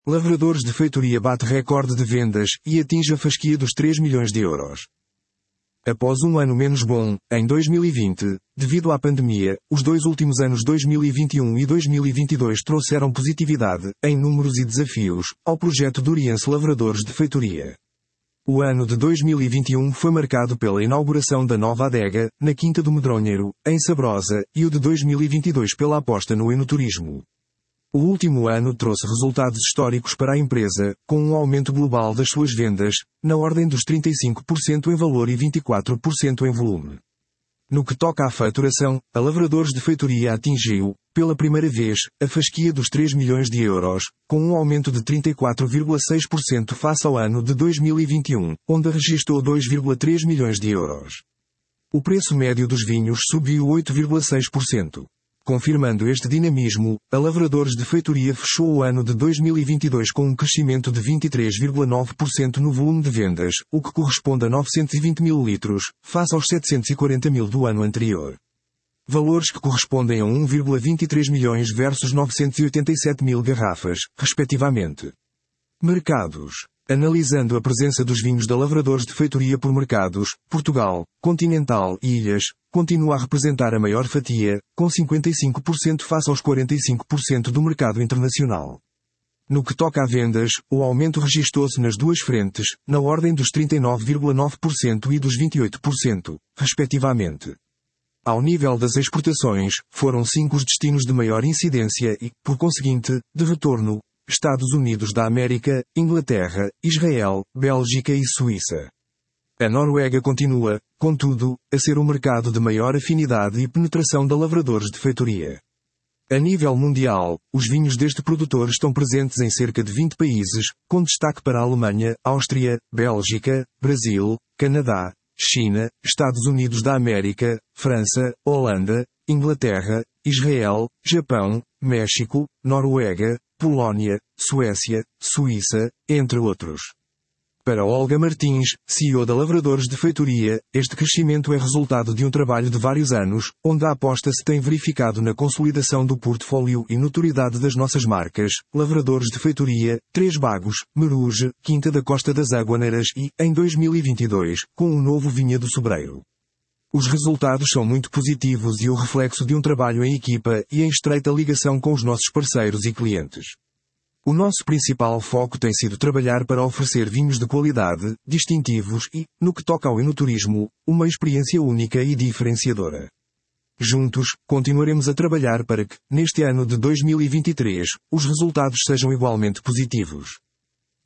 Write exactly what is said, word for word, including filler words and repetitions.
Lavradores de Feitoria bate recorde de vendas e atinge a fasquia dos três milhões de euros. Após um ano menos bom, em dois mil e vinte, devido à pandemia, os dois últimos anos dois mil e vinte e um e dois mil e vinte e dois trouxeram positividade, em números e desafios, ao projeto Duriense Lavradores de Feitoria. O ano de dois mil e vinte e um foi marcado pela inauguração da nova adega, na Quinta do Medronheiro, em Sabrosa, e o de dois mil e vinte e dois pela aposta no enoturismo. O último ano trouxe resultados históricos para a empresa, com um aumento global das suas vendas, na ordem dos trinta e cinco por cento em valor e vinte e quatro por cento em volume. No que toca à faturação, a Lavradores de Feitoria atingiu, pela primeira vez, a fasquia dos três milhões de euros, com um aumento de trinta e quatro vírgula seis por cento face ao ano de dois mil e vinte e um, onde registrou dois vírgula três milhões de euros. O preço médio dos vinhos subiu oito vírgula seis por cento. Confirmando este dinamismo, a Lavradores de Feitoria fechou o ano de dois mil e vinte e dois com um crescimento de vinte e três vírgula nove por cento no volume de vendas, o que corresponde a novecentos e vinte mil litros, face aos setecentos e quarenta mil do ano anterior. Valores que correspondem a um vírgula vinte e três milhões versus novecentos e oitenta e sete mil garrafas, respectivamente. Mercados. Analisando a presença dos vinhos da Lavradores de Feitoria por mercados, Portugal, Continental e Ilhas, continua a representar a maior fatia, com cinquenta e cinco por cento face aos quarenta e cinco por cento do mercado internacional. No que toca a vendas, o aumento registou-se nas duas frentes, na ordem dos trinta e nove vírgula nove por cento e dos vinte e oito por cento, respectivamente. Ao nível das exportações, foram cinco os destinos de maior incidência e, por conseguinte, de retorno: Estados Unidos da América, Inglaterra, Israel, Bélgica e Suíça. A Noruega continua, contudo, a ser o mercado de maior afinidade e penetração da Lavradores de Feitoria. A nível mundial, os vinhos deste produtor estão presentes em cerca de vinte países, com destaque para a Alemanha, Áustria, Bélgica, Brasil, Canadá, China, Estados Unidos da América, França, Holanda, Inglaterra, Israel, Japão, México, Noruega, Polónia, Suécia, Suíça, entre outros. Para Olga Martins, C E O da Lavradores de Feitoria, este crescimento é resultado de um trabalho de vários anos, onde a aposta se tem verificado na consolidação do portfólio e notoriedade das nossas marcas, Lavradores de Feitoria, Três Bagos, Meruge, Quinta da Costa das Aguaneiras e, em dois mil e vinte e dois, com um novo Vinha do Sobreiro. Os resultados são muito positivos e o reflexo de um trabalho em equipa e em estreita ligação com os nossos parceiros e clientes. O nosso principal foco tem sido trabalhar para oferecer vinhos de qualidade, distintivos e, no que toca ao enoturismo, uma experiência única e diferenciadora. Juntos, continuaremos a trabalhar para que, neste ano de dois mil e vinte e três, os resultados sejam igualmente positivos.